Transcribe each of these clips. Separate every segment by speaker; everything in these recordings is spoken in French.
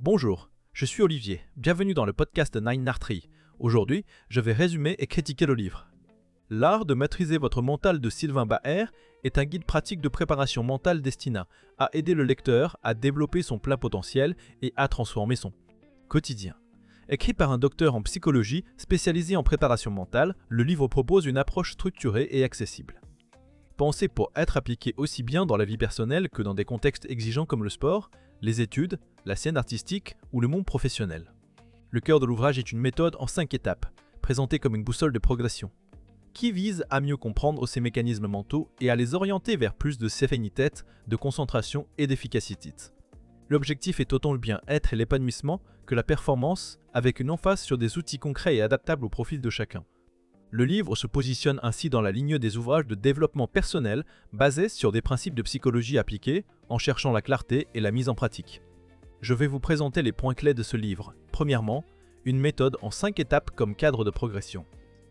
Speaker 1: Bonjour, je suis Olivier, bienvenue dans le podcast de Nine Artery. Aujourd'hui, je vais résumer et critiquer le livre. L'art de maîtriser votre mental de Sylvain Baer est un guide pratique de préparation mentale destiné à aider le lecteur à développer son plein potentiel et à transformer son quotidien. Écrit par un docteur en psychologie spécialisé en préparation mentale, le livre propose une approche structurée et accessible. Pensé pour être appliqué aussi bien dans la vie personnelle que dans des contextes exigeants comme le sport, les études, la scène artistique ou le monde professionnel. Le cœur de l'ouvrage est une méthode en 5 étapes, présentée comme une boussole de progression, qui vise à mieux comprendre ces mécanismes mentaux et à les orienter vers plus de sérénité, de concentration et d'efficacité. L'objectif est autant le bien-être et l'épanouissement que la performance, avec une emphase sur des outils concrets et adaptables au profil de chacun. Le livre se positionne ainsi dans la ligne des ouvrages de développement personnel basés sur des principes de psychologie appliqués en cherchant la clarté et la mise en pratique. Je vais vous présenter les points clés de ce livre. Premièrement, une méthode en 5 étapes comme cadre de progression.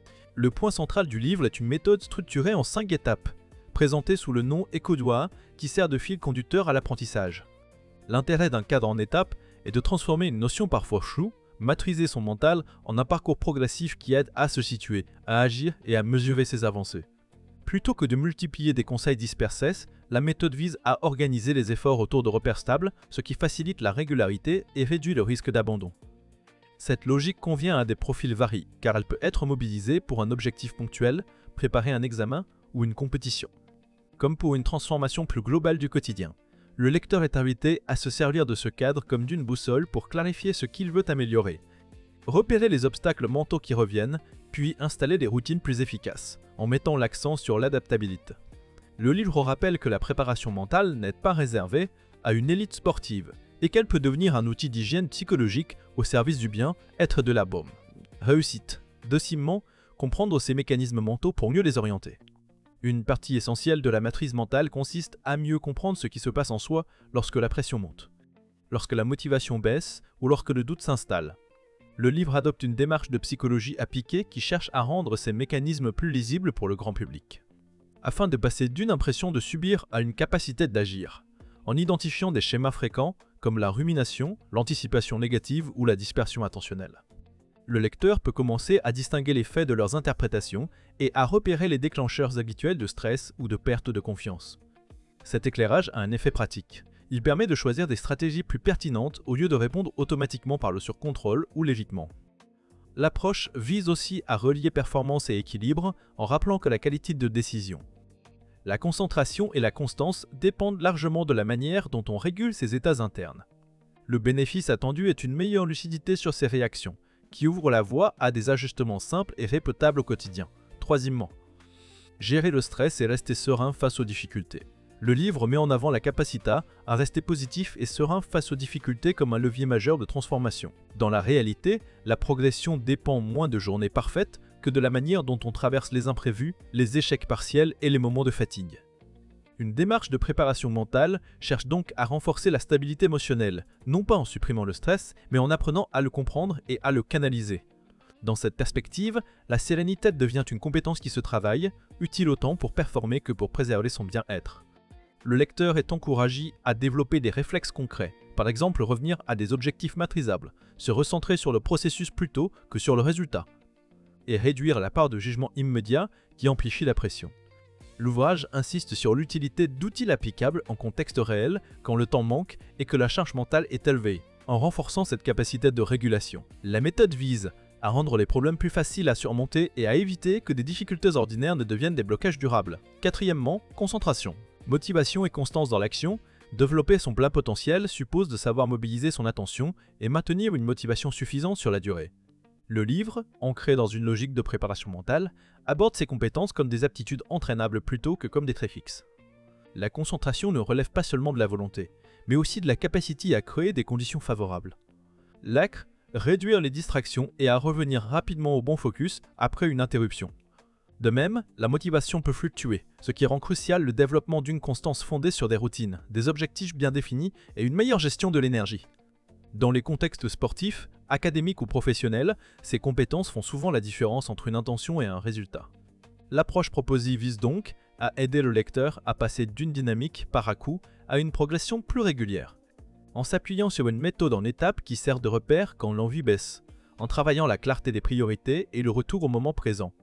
Speaker 1: Le point central du livre est une méthode structurée en 5 étapes, présentée sous le nom Écodoigt, qui sert de fil conducteur à l'apprentissage. L'intérêt d'un cadre en étapes est de transformer une notion parfois floue, maîtriser son mental, en un parcours progressif qui aide à se situer, à agir et à mesurer ses avancées. Plutôt que de multiplier des conseils dispersés, la méthode vise à organiser les efforts autour de repères stables, ce qui facilite la régularité et réduit le risque d'abandon. Cette logique convient à des profils variés, car elle peut être mobilisée pour un objectif ponctuel, préparer un examen ou une compétition. Comme pour une transformation plus globale du quotidien, le lecteur est invité à se servir de ce cadre comme d'une boussole pour clarifier ce qu'il veut améliorer, repérer les obstacles mentaux qui reviennent, puis installer des routines plus efficaces, en mettant l'accent sur l'adaptabilité. Le livre rappelle que la préparation mentale n'est pas réservée à une élite sportive et qu'elle peut devenir un outil d'hygiène psychologique au service du bien-être de la baume. Réussite. Deuxièmement, comprendre ces mécanismes mentaux pour mieux les orienter. Une partie essentielle de la maîtrise mentale consiste à mieux comprendre ce qui se passe en soi lorsque la pression monte, lorsque la motivation baisse ou lorsque le doute s'installe. Le livre adopte une démarche de psychologie appliquée qui cherche à rendre ces mécanismes plus lisibles pour le grand public, afin de passer d'une impression de subir à une capacité d'agir, en identifiant des schémas fréquents comme la rumination, l'anticipation négative ou la dispersion attentionnelle. Le lecteur peut commencer à distinguer les faits de leurs interprétations et à repérer les déclencheurs habituels de stress ou de perte de confiance. Cet éclairage a un effet pratique. Il permet de choisir des stratégies plus pertinentes au lieu de répondre automatiquement par le surcontrôle ou l'évitement. L'approche vise aussi à relier performance et équilibre en rappelant que la qualité de décision, la concentration et la constance dépendent largement de la manière dont on régule ses états internes. Le bénéfice attendu est une meilleure lucidité sur ses réactions, qui ouvre la voie à des ajustements simples et répétables au quotidien. Troisièmement, gérer le stress et rester serein face aux difficultés. Le livre met en avant la capacité à rester positif et serein face aux difficultés comme un levier majeur de transformation. Dans la réalité, la progression dépend moins de journées parfaites que de la manière dont on traverse les imprévus, les échecs partiels et les moments de fatigue. Une démarche de préparation mentale cherche donc à renforcer la stabilité émotionnelle, non pas en supprimant le stress, mais en apprenant à le comprendre et à le canaliser. Dans cette perspective, la sérénité devient une compétence qui se travaille, utile autant pour performer que pour préserver son bien-être. Le lecteur est encouragé à développer des réflexes concrets, par exemple revenir à des objectifs maîtrisables, se recentrer sur le processus plutôt que sur le résultat, et réduire la part de jugement immédiat qui amplifie la pression. L'ouvrage insiste sur l'utilité d'outils applicables en contexte réel quand le temps manque et que la charge mentale est élevée, en renforçant cette capacité de régulation. La méthode vise à rendre les problèmes plus faciles à surmonter et à éviter que des difficultés ordinaires ne deviennent des blocages durables. Quatrièmement, concentration. Motivation et constance dans l'action. Développer son plein potentiel suppose de savoir mobiliser son attention et maintenir une motivation suffisante sur la durée. Le livre, ancré dans une logique de préparation mentale, aborde ces compétences comme des aptitudes entraînables plutôt que comme des traits fixes. La concentration ne relève pas seulement de la volonté, mais aussi de la capacité à créer des conditions favorables. L'acre, réduire les distractions et à revenir rapidement au bon focus après une interruption. De même, la motivation peut fluctuer, ce qui rend crucial le développement d'une constance fondée sur des routines, des objectifs bien définis et une meilleure gestion de l'énergie. Dans les contextes sportifs, académiques ou professionnels, ces compétences font souvent la différence entre une intention et un résultat. L'approche proposée vise donc à aider le lecteur à passer d'une dynamique par à-coup à une progression plus régulière. en s'appuyant sur une méthode en étapes qui sert de repère quand l'envie baisse, en travaillant la clarté des priorités et le retour au moment présent.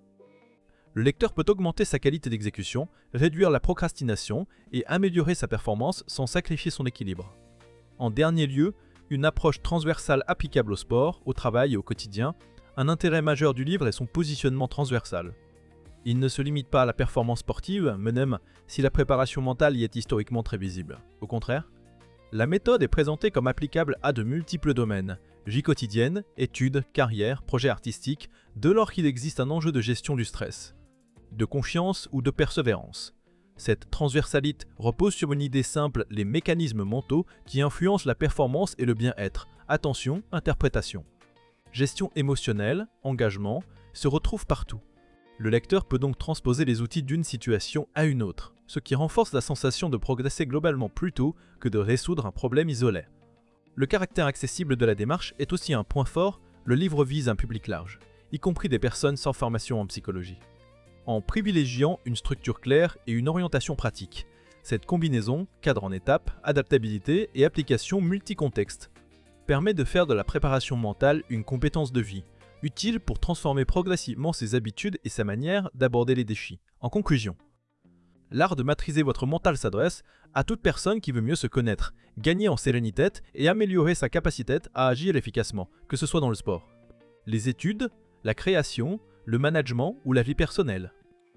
Speaker 1: Le lecteur peut augmenter sa qualité d'exécution, réduire la procrastination et améliorer sa performance sans sacrifier son équilibre. En dernier lieu, une approche transversale applicable au sport, au travail et au quotidien. Un intérêt majeur du livre est son positionnement transversal. Il ne se limite pas à la performance sportive, même si la préparation mentale y est historiquement très visible. Au contraire, la méthode est présentée comme applicable à de multiples domaines, vie quotidienne, études, carrière, projets artistiques, dès lors qu'il existe un enjeu de gestion du stress, de confiance ou de persévérance. Cette transversalité repose sur une idée simple, les mécanismes mentaux qui influencent la performance et le bien-être. Attention, interprétation. Gestion émotionnelle, engagement, se retrouvent partout. Le lecteur peut donc transposer les outils d'une situation à une autre, ce qui renforce la sensation de progresser globalement plus tôt que de résoudre un problème isolé. Le caractère accessible de la démarche est aussi un point fort, le livre vise un public large, y compris des personnes sans formation en psychologie. En privilégiant une structure claire et une orientation pratique, cette combinaison, cadre en étapes, adaptabilité et application multi-contexte, permet de faire de la préparation mentale une compétence de vie, utile pour transformer progressivement ses habitudes et sa manière d'aborder les défis. En conclusion, l'art de maîtriser votre mental s'adresse à toute personne qui veut mieux se connaître, gagner en sérénité et améliorer sa capacité à agir efficacement, que ce soit dans le sport, les études, la création, le management ou la vie personnelle.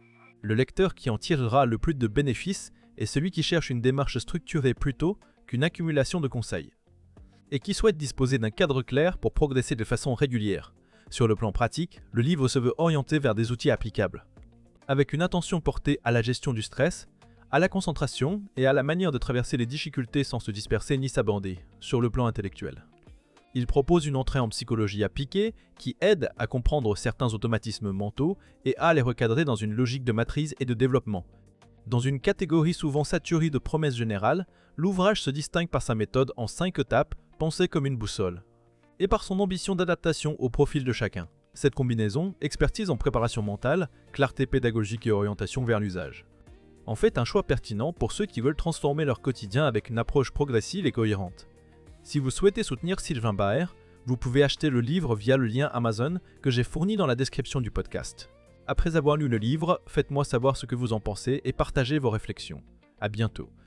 Speaker 1: Le lecteur qui en tirera le plus de bénéfices est celui qui cherche une démarche structurée plutôt qu'une accumulation de conseils, et qui souhaite disposer d'un cadre clair pour progresser de façon régulière. Sur le plan pratique, le livre se veut orienté vers des outils applicables, avec une attention portée à la gestion du stress, à la concentration et à la manière de traverser les difficultés sans se disperser ni s'abander, sur le plan intellectuel. Il propose une entrée en psychologie appliquée qui aide à comprendre certains automatismes mentaux et à les recadrer dans une logique de maîtrise et de développement. Dans une catégorie souvent saturée de promesses générales, l'ouvrage se distingue par sa méthode en 5 étapes pensée comme une boussole, et par son ambition d'adaptation au profil de chacun. Cette combinaison, expertise en préparation mentale, clarté pédagogique et orientation vers l'usage, en fait un choix pertinent pour ceux qui veulent transformer leur quotidien avec une approche progressive et cohérente. Si vous souhaitez soutenir Sylvain Baer, vous pouvez acheter le livre via le lien Amazon que j'ai fourni dans la description du podcast. Après avoir lu le livre, faites-moi savoir ce que vous en pensez et partagez vos réflexions. À bientôt.